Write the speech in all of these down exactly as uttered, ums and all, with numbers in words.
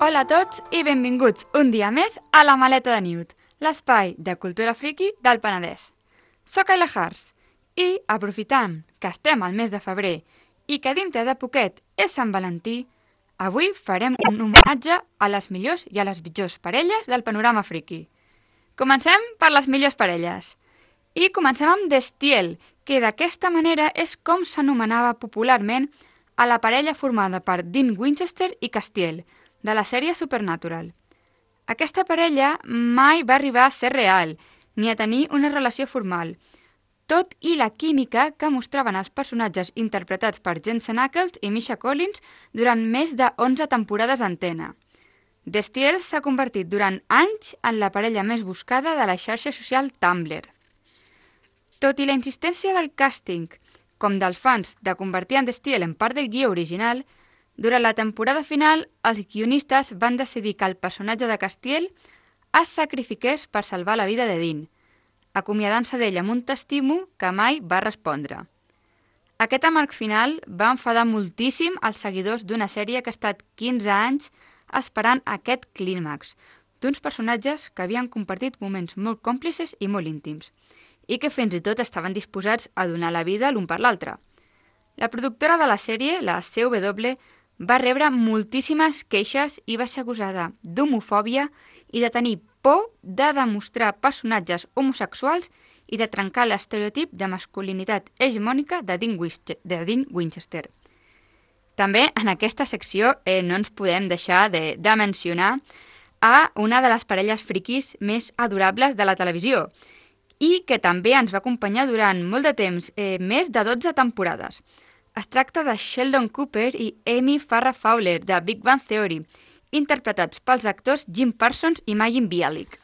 Hola a tots i benvinguts un dia més a La Maleta de Newt, l'espai de cultura friki del Penedès. Soc Ayla Hars i, aprofitant que estem al mes de febrer i que dintre de poquet és Sant Valentí, avui farem un homenatge a les millors i a les pitjors parelles del panorama friki. Comencem per les millors parelles. I comencem amb Destiel, que d'aquesta manera és com s'anomenava popularment a la parella formada per Dean Winchester i Castiel, de la sèrie Supernatural. Aquesta parella mai va arribar a ser real, ni a tenir una relació formal, tot i la química que mostraven els personatges interpretats per Jensen Ackles i Misha Collins durant més de onze temporades a antena. Destiel s'ha convertit durant anys en la parella més buscada de la xarxa social Tumblr. Tot i la insistència del càsting, com dels fans de convertir en Destiel en part del guió original, durant la temporada final, els guionistes van decidir que el personatge de Castiel es sacrifiqués per salvar la vida de Dean, acomiadant-se d'ell amb un t'estimo que mai va respondre. Aquest amarg final va enfadar moltíssim els seguidors d'una sèrie que ha estat quinze anys esperant aquest clímax, d'uns personatges que havien compartit moments molt còmplices i molt íntims, i que fins i tot estaven disposats a donar la vida l'un per l'altre. La productora de la sèrie, la C W, va rebre moltíssimes queixes i va ser acusada d'homofòbia i de tenir por de demostrar personatges homosexuals i de trencar l'estereotip de masculinitat hegemònica de Dean, Winch- de Dean Winchester. També en aquesta secció eh, no ens podem deixar de, de mencionar a una de les parelles friquis més adorables de la televisió i que també ens va acompanyar durant molt de temps, eh, més de dotze temporades. Es tracta de Sheldon Cooper i Amy Farrah Fowler, de Big Bang Theory, interpretats pels actors Jim Parsons i Mayim Bialik.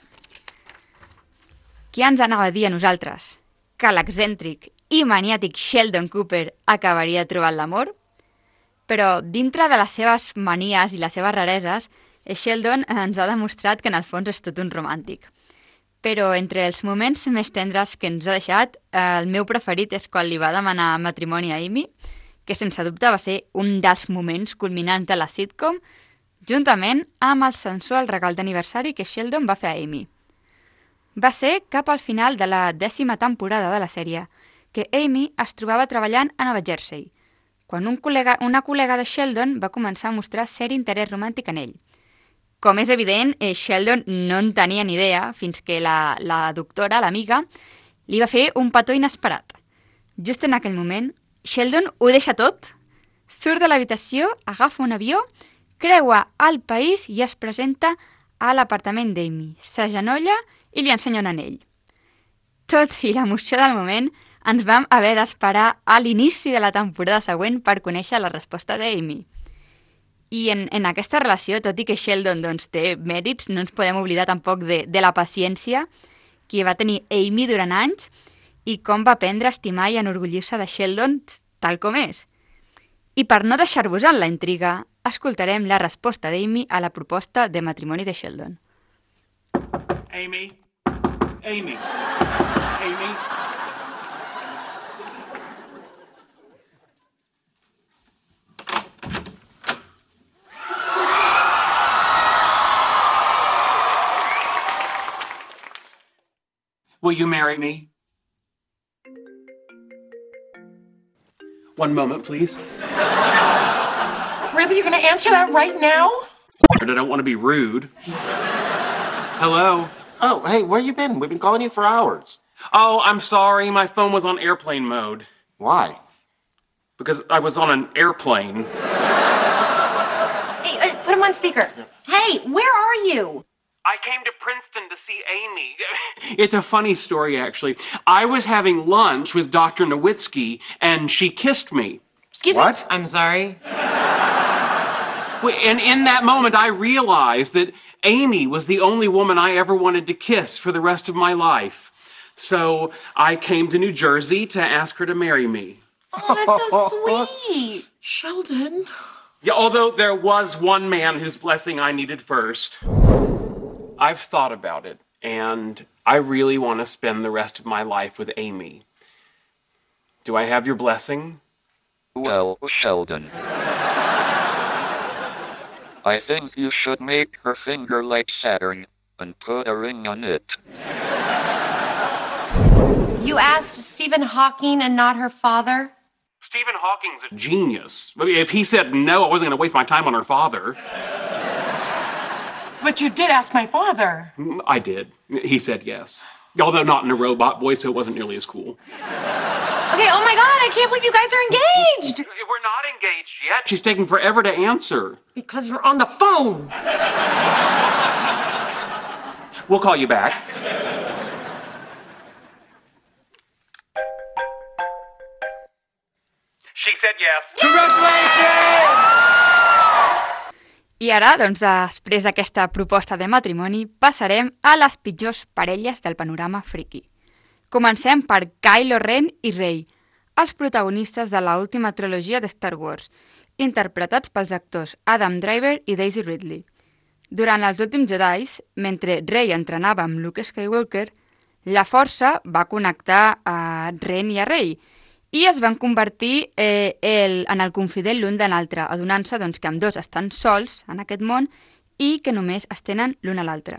Qui ens anava a dir a nosaltres que l'excèntric i maniàtic Sheldon Cooper acabaria trobant l'amor? Però dintre de les seves manies i les seves rareses, Sheldon ens ha demostrat que en el fons és tot un romàntic. Però entre els moments més tendres que ens ha deixat, el meu preferit és quan li va demanar matrimoni a Amy, que sense dubte va ser un dels moments culminants de la sitcom, juntament amb el sensual regal d'aniversari que Sheldon va fer a Amy. Va ser cap al final de la dècima temporada de la sèrie que Amy es trobava treballant a Nova Jersey, quan un col·lega, una col·lega de Sheldon va començar a mostrar cert interès romàntic en ell. Com és evident, eh, Sheldon no en tenia ni idea fins que la, la doctora, l'amiga, li va fer un petó inesperat. Just en aquell moment, Sheldon ho deixa tot, surt de l'habitació, agafa un avió, creua el país i es presenta a l'apartament d'Amy, s'agenolla i li ensenya un anell. Tot i l'emoció del moment, ens vam haver d'esperar a l'inici de la temporada següent per conèixer la resposta d'Amy. I en, en aquesta relació, tot i que Sheldon doncs, té mèrits, no ens podem oblidar tampoc de, de la paciència que va tenir Amy durant anys i com va aprendre a estimar i enorgullir-se de Sheldon tal com és. I per no deixar-vos en la intriga, escoltarem la resposta d'Amy a la proposta de matrimoni de Sheldon. Amy, Amy, Amy... Will you marry me? One moment, please. Really? You're going to answer that right now? I don't want to be rude. Hello? Oh, hey, where you been? We've been calling you for hours. Oh, I'm sorry. My phone was on airplane mode. Why? Because I was on an airplane. Hey, uh, put him on speaker. Hey, where are you? I came to Princeton to see Amy. It's a funny story, actually. I was having lunch with Doctor Nowitzki, and she kissed me. Excuse What? me? I'm sorry. And in that moment, I realized that Amy was the only woman I ever wanted to kiss for the rest of my life. So I came to New Jersey to ask her to marry me. Oh, that's so sweet. Sheldon. Yeah, although there was one man whose blessing I needed first. I've thought about it, and I really want to spend the rest of my life with Amy. Do I have your blessing? Well, Sheldon. I think you should make her finger like Saturn and put a ring on it. You asked Stephen Hawking and not her father? Stephen Hawking's a genius. I mean, if he said no, I wasn't going to waste my time on her father. But you did ask my father. I did. He said yes. Although not in a robot voice, so it wasn't nearly as cool. Okay, oh my God, I can't believe you guys are engaged. We're not engaged yet. She's taking forever to answer. Because you're on the phone. We'll call you back. She said yes. Congratulations! I ara, doncs, després d'aquesta proposta de matrimoni, passarem a les pitjors parelles del panorama friki. Comencem per Kylo Ren i Rey, els protagonistes de l'última trilogia de Star Wars, interpretats pels actors Adam Driver i Daisy Ridley. Durant els últims Jedis, mentre Rey entrenava amb Luke Skywalker, la Força va connectar a Ren i a Rey, i es van convertir eh, el, en el confident l'un de l'altre, adonant-se doncs, que ambdós estan sols en aquest món i que només es tenen l'un a l'altre.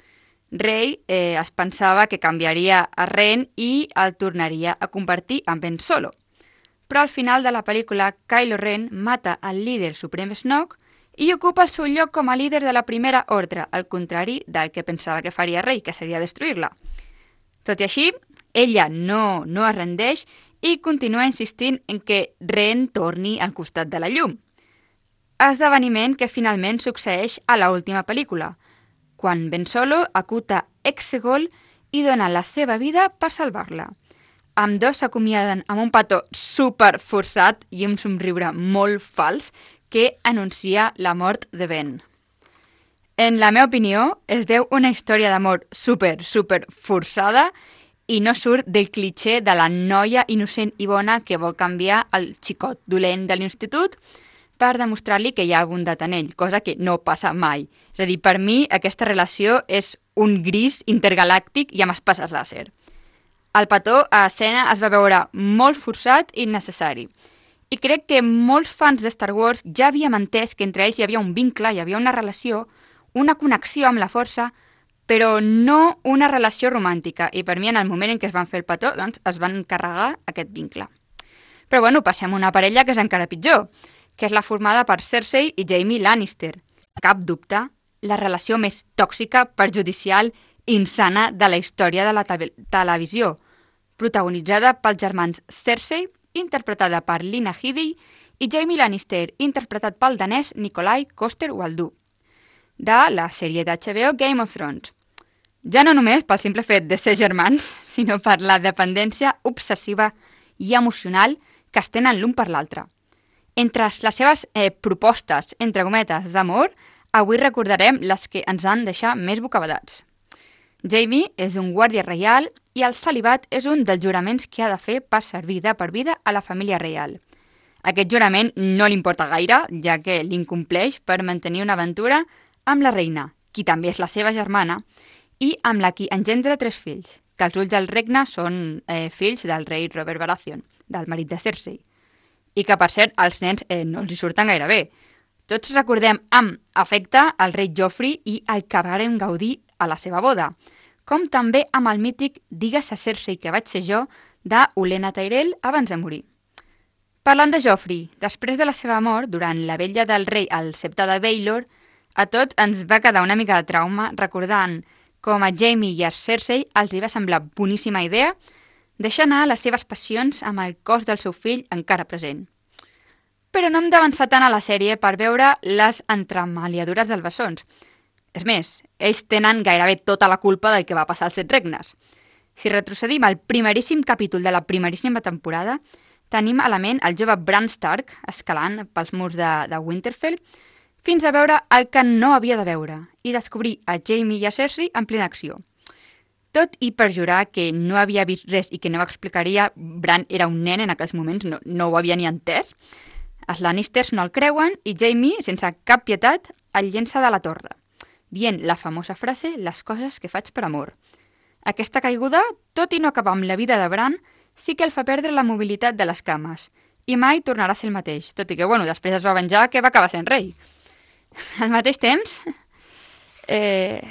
Rey eh, es pensava que canviaria a Ren i el tornaria a convertir en Ben Solo. Però al final de la pel·lícula, Kylo Ren mata el líder suprem Snoke i ocupa el seu lloc com a líder de la primera ordre, al contrari del que pensava que faria Rey, que seria destruir-la. Tot i així, ella no, no es rendeix i continua insistint en que Ren torni al costat de la llum. Esdeveniment que finalment succeeix a l'última pel·lícula, quan Ben Solo acuta Exegol i dona la seva vida per salvar-la. Ambdós s'acomiaden amb un petó super forçat i un somriure molt fals que anuncia la mort de Ben. En la meva opinió, es veu una història d'amor super, super forçada i no surt del clitxé de la noia innocent i bona que vol canviar el xicot dolent de l'institut per demostrar-li que hi ha bondat en ell, cosa que no passa mai. És a dir, per mi aquesta relació és un gris intergalàctic i amb espases làser. El petó a escena es va veure molt forçat i innecessari. I crec que molts fans de Star Wars ja havíem entès que entre ells hi havia un vincle, hi havia una relació, una connexió amb la força, però no una relació romàntica, i per mi en el moment en què es van fer el petó, doncs es van carregar aquest vincle. Però bueno, passem a una parella que és encara pitjor, que és la formada per Cersei i Jaime Lannister. Cap dubte, la relació més tòxica, perjudicial i insana de la història de la te- televisió, protagonitzada pels germans Cersei, interpretada per Lina Headey, i Jaime Lannister, interpretat pel danès Nikolai Coster-Waldau, de la sèrie d'H B O Game of Thrones. Ja no només pel simple fet de ser germans, sinó per la dependència obsessiva i emocional que es tenen l'un per l'altre. Entre les seves eh, propostes, entre cometes, d'amor, avui recordarem les que ens han deixat més bocabadats. Jaime és un guàrdia reial i el celibat és un dels juraments que ha de fer per servir de per vida a la família reial. Aquest jurament no li importa gaire, ja que l'incompleix per mantenir una aventura amb la reina, qui també és la seva germana, i amb la qui engendra tres fills, que als ulls del regne són eh, fills del rei Robert Baratheon, del marit de Cersei, i que, per cert, els nens eh, no els hi surten gaire bé. Tots recordem amb afecte el rei Joffrey i el que vàrem gaudir a la seva boda, com també amb el mític Digues a Cersei que vaig ser jo, de Olenna Tyrell abans de morir. Parlant de Joffrey, després de la seva mort, durant la vetlla del rei al septe de Baelor, a tots ens va quedar una mica de trauma recordant com a Jaime i a Cersei els hi va semblar boníssima idea deixar anar les seves passions amb el cos del seu fill encara present. Però no hem d'avançar tant a la sèrie per veure les entremaliadures dels bessons. És més, ells tenen gairebé tota la culpa del que va passar als Set Regnes. Si retrocedim al primeríssim capítol de la primeríssima temporada, tenim a la ment el jove Bran Stark escalant pels murs de, de Winterfell fins a veure el que no havia de veure i descobrir a Jaime i a Cersei en plena acció. Tot i perjurar que no havia vist res i que no ho explicaria, Bran era un nen en aquells moments, no, no ho havia ni entès. Els Lannisters no el creuen i Jaime, sense cap pietat, el llença de la torre, dient la famosa frase «les coses que faig per amor». Aquesta caiguda, tot i no acabar amb la vida de Bran, sí que el fa perdre la mobilitat de les cames i mai tornarà a ser el mateix, tot i que, bueno, després es va venjar que va acabar sent rei. Al mateix temps, eh...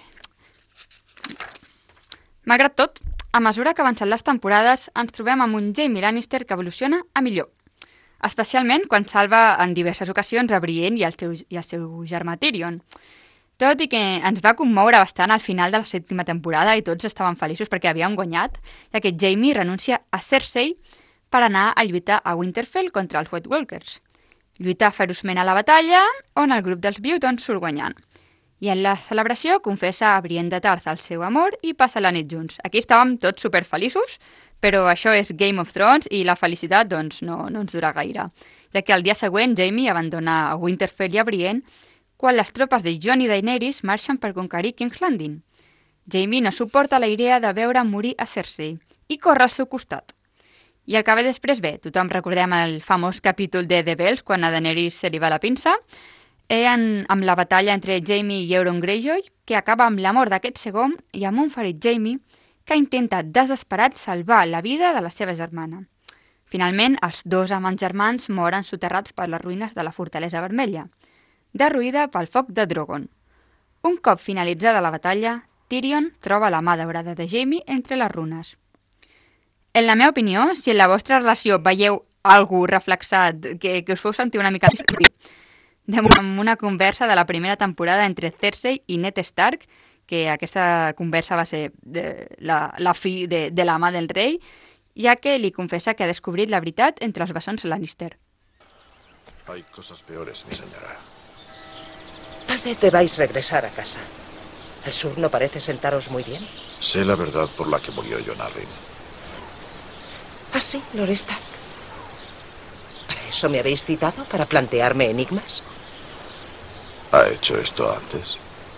malgrat tot, a mesura que avancen les temporades, ens trobem amb un Jaime Lannister que evoluciona a millor. Especialment quan salva en diverses ocasions a Brienne i al seu, i al seu germà Tyrion. Tot i que ens va commoure bastant al final de la sèptima temporada i tots estaven feliços perquè havien guanyat, ja que Jaime renuncia a Cersei per anar a lluitar a Winterfell contra els White Walkers. Lluita feroçment a la batalla, on el grup dels Beutons surt guanyant. I en la celebració confessa a Brienne de Tarth el seu amor i passa la nit junts. Aquí estàvem tots superfeliços, però això és Game of Thrones i la felicitat doncs, no, no ens dura gaire, ja que el dia següent Jaime abandona a Winterfell i a Brienne quan les tropes de Jon i Daenerys marxen per conquerir King's Landing. Jaime no suporta la idea de veure morir a Cersei i corre al seu costat. I el que ve després, bé, tothom recordem el famós capítol de The Bells, quan a Daenerys se li va la pinça, en, amb la batalla entre Jaime i Euron Greyjoy, que acaba amb la mort d'aquest segon i amb un ferit Jaime que intenta desesperat salvar la vida de la seva germana. Finalment, els dos amants germans moren soterrats per les ruïnes de la Fortalesa Vermella, derruïda pel foc de Drogon. Un cop finalitzada la batalla, Tyrion troba la mà daurada de Jaime entre les runes. En la meva opinió, si en la vostra relació veieu algú reflexat que, que us feu sentir una mica amb una conversa de la primera temporada entre Cersei i Ned Stark, que aquesta conversa va ser de la, la fi de, de la mà del rei, ja que li confessa que ha descobrit la veritat entre els bessons Lannister. Hay cosas peores, mi señora. Tal vez debáis regresar a casa. El sur no parece sentaros muy bien. Sé la verdad por la que murió Jon Arryn. ¿Ah, sí, Lord Stark? ¿Para eso me habéis citado? ¿Para plantearme enigmas? ¿Ha hecho esto antes?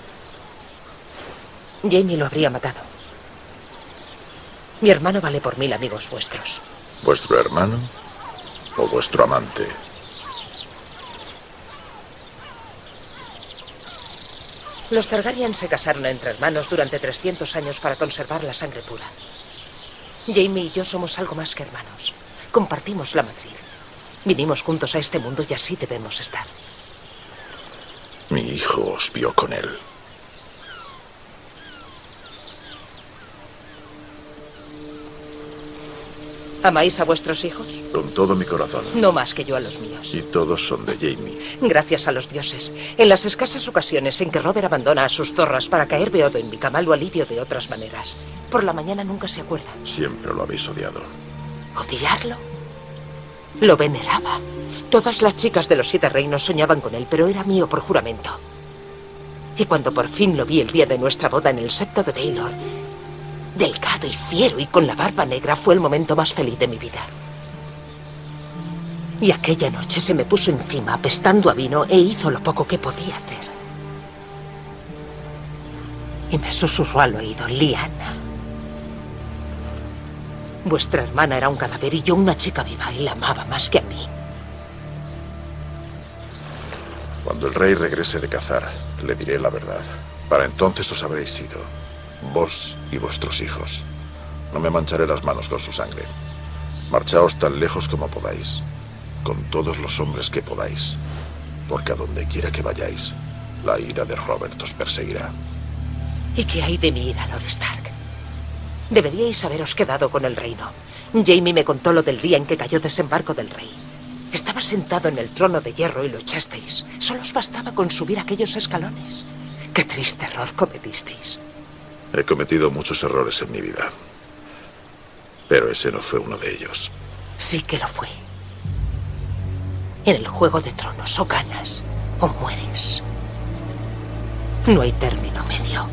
Jaime lo habría matado. Mi hermano vale por mil amigos vuestros. ¿Vuestro hermano o vuestro amante? Los Targaryen se casaron entre hermanos durante trescientos años para conservar la sangre pura. Jaime y yo somos algo más que hermanos. Compartimos la matriz. Vinimos juntos a este mundo y así debemos estar. Mi hijo os vio con él. ¿Amáis a vuestros hijos? Con todo mi corazón. No más que yo a los míos. Y todos son de Jaime. Gracias a los dioses. En las escasas ocasiones en que Robert abandona a sus zorras para caer beodo en mi cama, lo alivio de otras maneras. Por la mañana nunca se acuerda. Siempre lo habéis odiado. ¿Odiarlo? Lo veneraba. Todas las chicas de los siete reinos soñaban con él, pero era mío por juramento. Y cuando por fin lo vi el día de nuestra boda en el septo de Baelor, delgado y fiero y con la barba negra, fue el momento más feliz de mi vida. Y aquella noche se me puso encima, apestando a vino, e hizo lo poco que podía hacer. Y me susurró al oído: Lyanna, vuestra hermana era un cadáver y yo una chica viva, y la amaba más que a mí. Cuando el rey regrese de cazar, le diré la verdad. Para entonces os habréis sido, vos y vuestros hijos. No me mancharé las manos con su sangre. Marchaos tan lejos como podáis, con todos los hombres que podáis, porque a donde quiera que vayáis, la ira de Robert os perseguirá. ¿Y qué hay de mi ira, Lord Stark? Deberíais haberos quedado con el reino. Jaime me contó lo del día en que cayó desembarco del rey. Estaba sentado en el trono de hierro y lo echasteis. Solo os bastaba con subir aquellos escalones. ¡Qué triste error cometisteis! He cometido muchos errores en mi vida, pero ese no fue uno de ellos. Sí que lo fue. En el Juego de Tronos o ganas o mueres. No hay término medio.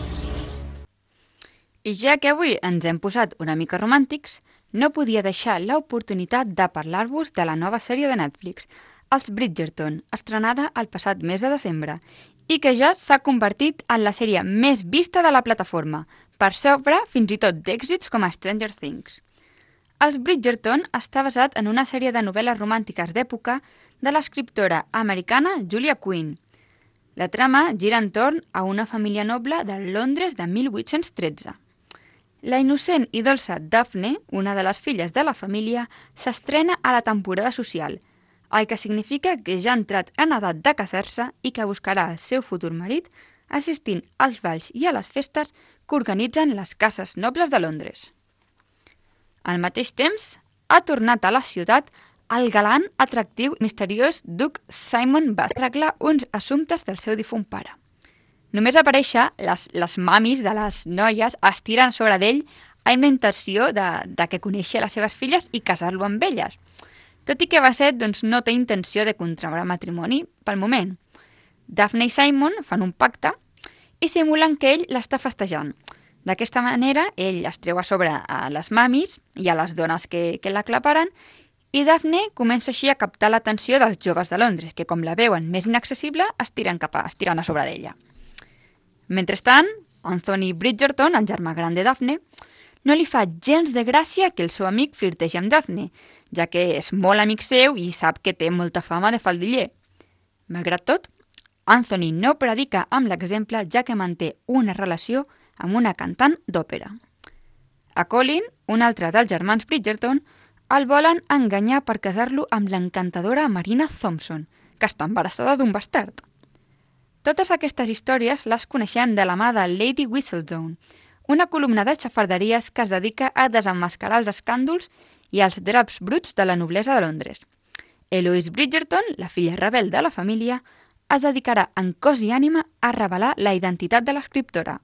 I ja que avui ens hem posat una mica romàntics, no podia deixar l'oportunitat de parlar-vos de la nova sèrie de Netflix, Els Bridgerton, estrenada el passat mes de desembre, i que ja s'ha convertit en la sèrie més vista de la plataforma, per sobre fins i tot d'èxits com a Stranger Things. Els Bridgerton està basat en una sèrie de novel·les romàntiques d'època de l'escriptora americana Julia Quinn. La trama gira entorn a una família noble de Londres de mil vuit-cents tretze. La innocent i dolça Daphne, una de les filles de la família, s'estrena a la temporada social, el que significa que ja ha entrat en edat de casar-se i que buscarà el seu futur marit assistint als balls i a les festes que organitzen les cases nobles de Londres. Al mateix temps, ha tornat a la ciutat el galant, atractiu i misteriós duc Simon Bath per arreglar uns assumptes del seu difunt pare. Només aparèixer, les, les mamis de les noies es tiren sobre d'ell amb la intenció de, de que coneixi les seves filles i casar-lo amb elles. Tot i que Bassett doncs, no té intenció de contraure matrimoni pel moment. Daphne i Simon fan un pacte i simulen que ell l'està festejant. D'aquesta manera, ell es treu a sobre a les mamis i a les dones que, que l'aclaparen i Daphne comença així a captar l'atenció dels joves de Londres, que com la veuen més inaccessible, es tiren, cap a, es tiren a sobre d'ella. Mentrestant, Anthony Bridgerton, el germà gran de Daphne, no li fa gens de gràcia que el seu amic flirtegi amb Daphne, ja que és molt amic seu i sap que té molta fama de faldiller. Malgrat tot, Anthony no predica amb l'exemple, ja que manté una relació amb una cantant d'òpera. A Colin, un altre dels germans Bridgerton, el volen enganyar per casar-lo amb l'encantadora Marina Thompson, que està embarassada d'un bastard. Totes aquestes històries les coneixem de la mà de Lady Whistledown, una columna de xafarderies que es dedica a desemmascarar els escàndols i els draps bruts de la noblesa de Londres. Eloise Bridgerton, la filla rebel de la família, es dedicarà en cos i ànima a revelar la identitat de l'escriptora.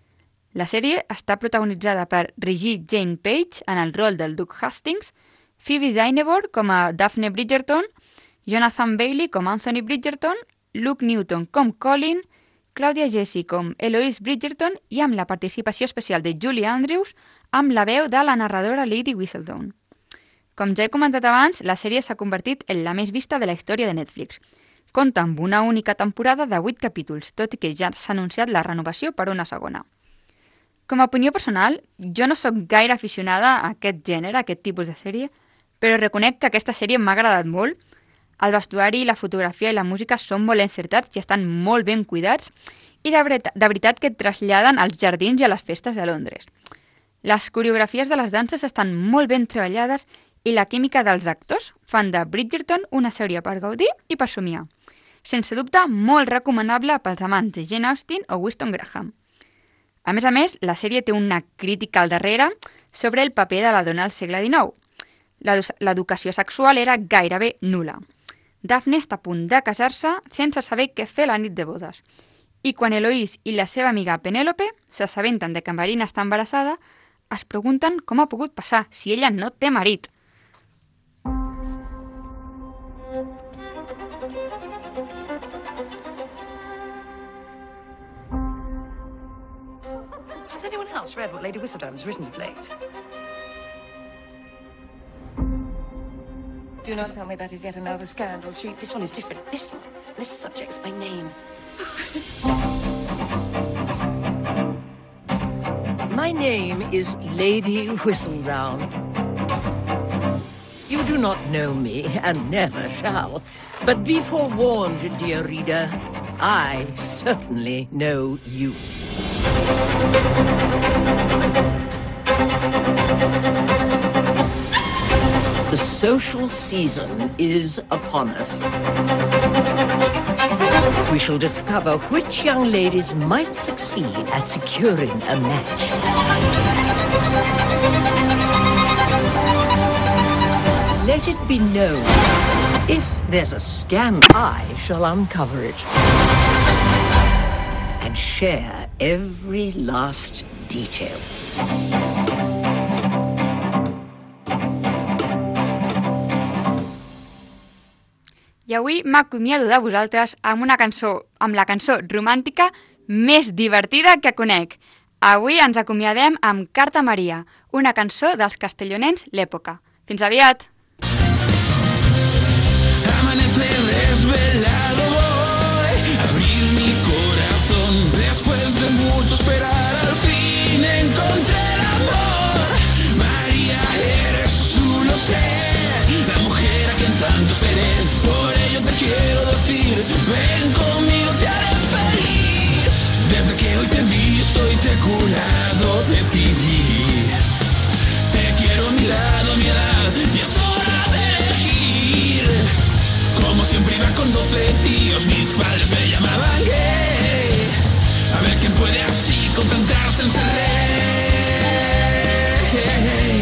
La sèrie està protagonitzada per Reggie Jane Page en el rol del duc Hastings, Phoebe Dynevor com a Daphne Bridgerton, Jonathan Bailey com Anthony Bridgerton, Luke Newton com Colin, Claudia Jessie com Eloise Bridgerton i amb la participació especial de Julie Andrews amb la veu de la narradora Lady Whistledown. Com ja he comentat abans, la sèrie s'ha convertit en la més vista de la història de Netflix. Compta amb una única temporada de vuit capítols, tot i que ja s'ha anunciat la renovació per una segona. Com a opinió personal, jo no sóc gaire aficionada a aquest gènere, a aquest tipus de sèrie, però reconec que aquesta sèrie m'ha agradat molt. El vestuari, la fotografia i la música són molt encertats i estan molt ben cuidats i de, veritat, de veritat que et traslladen als jardins i a les festes de Londres. Les coreografies de les danses estan molt ben treballades i la química dels actors fan de Bridgerton una sèrie per gaudir i per somiar. Sense dubte, molt recomanable pels amants de Jane Austen o Winston Graham. A més a més, la sèrie té una crítica al darrere sobre el paper de la dona al segle dinou. L'educació sexual era gairebé nul·la. Daphne està a punt de casar-se sense saber què fer la nit de bodes. I quan Eloise i la seva amiga Penélope s'assabenten de que Marina està embarassada, es pregunten com ha pogut passar si ella no té marit. Has anyone else read what Lady Whistledown has written of late? Do not tell me that is yet another scandal sheet. This one is different. This one, this subject's my name. My name is Lady Whistledown. You do not know me, and never shall. But be forewarned, dear reader, I certainly know you. The social season is upon us. We shall discover which young ladies might succeed at securing a match. Let it be known, if there's a scandal, I shall uncover it and share every last detail. I avui m'acomiado de vosaltres amb una cançó, amb la cançó romàntica més divertida que conec. Avui ens acomiadem amb Carta Maria, una cançó dels castellonens l'època. Fins aviat! Amanecer desvelado voy a abrir mi corazón. Después de mucho esperar al fin encontré el amor. María, eres tú, lo sé, la mujer a quien tanto esperé. Por ello te quiero decir, ven conmigo, te haré feliz. Desde que hoy te he visto y te he curado, decidí. Te quiero a mi lado, a mi edad, y eso con doce tíos, mis padres me llamaban gay. A ver quién puede así concentrarse en ser rey.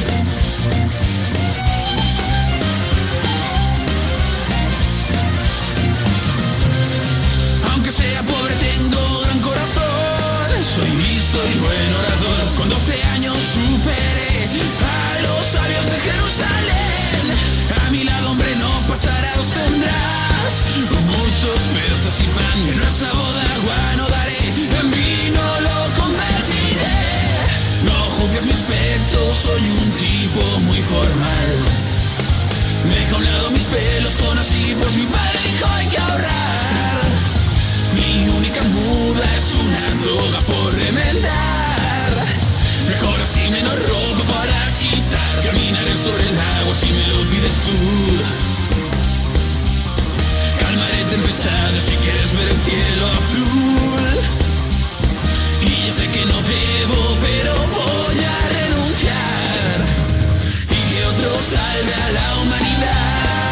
Aunque sea pobre tengo gran corazón, soy listo y buen orador. Con doce años superé a los sabios de Jerusalén. A mi lado, hombre, no pasarás, tendrás muchos peces y pan. En nuestra boda agua no daré, en vino lo convertiré. No juzgues mi aspecto, soy un tipo muy formal. Deja a un lado mis pelos, son así, pues mi padre dijo hay que ahorrar. Mi única muda es una toga por remendar. Mejor así, menos ropa para quitar. Caminaré sobre el agua si me lo pides tú. Calmaré tempestades si quieres ver el cielo azul. Y ya sé que no debo, pero voy a renunciar. Y que otro salve a la humanidad.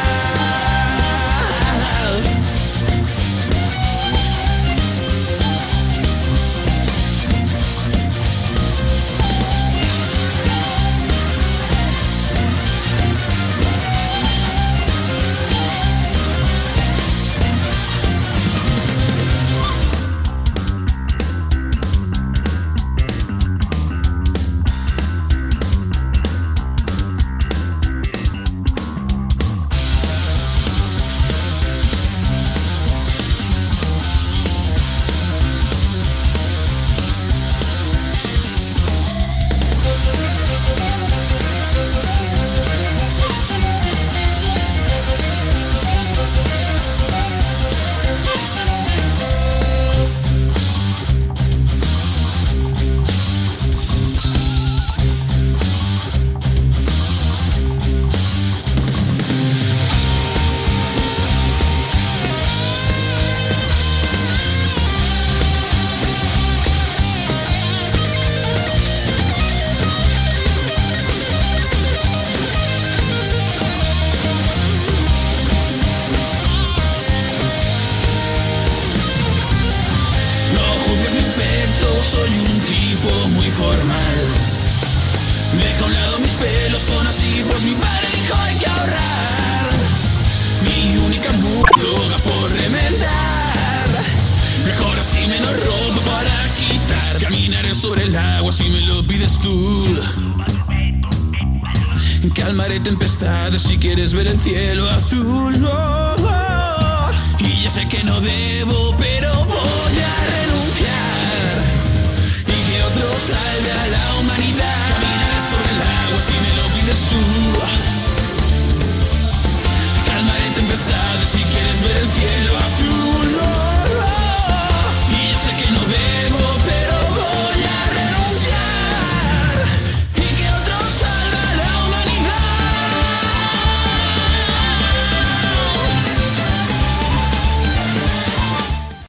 Calmaré tempestades si quieres ver el cielo azul. Oh, oh. Y ya sé que no debo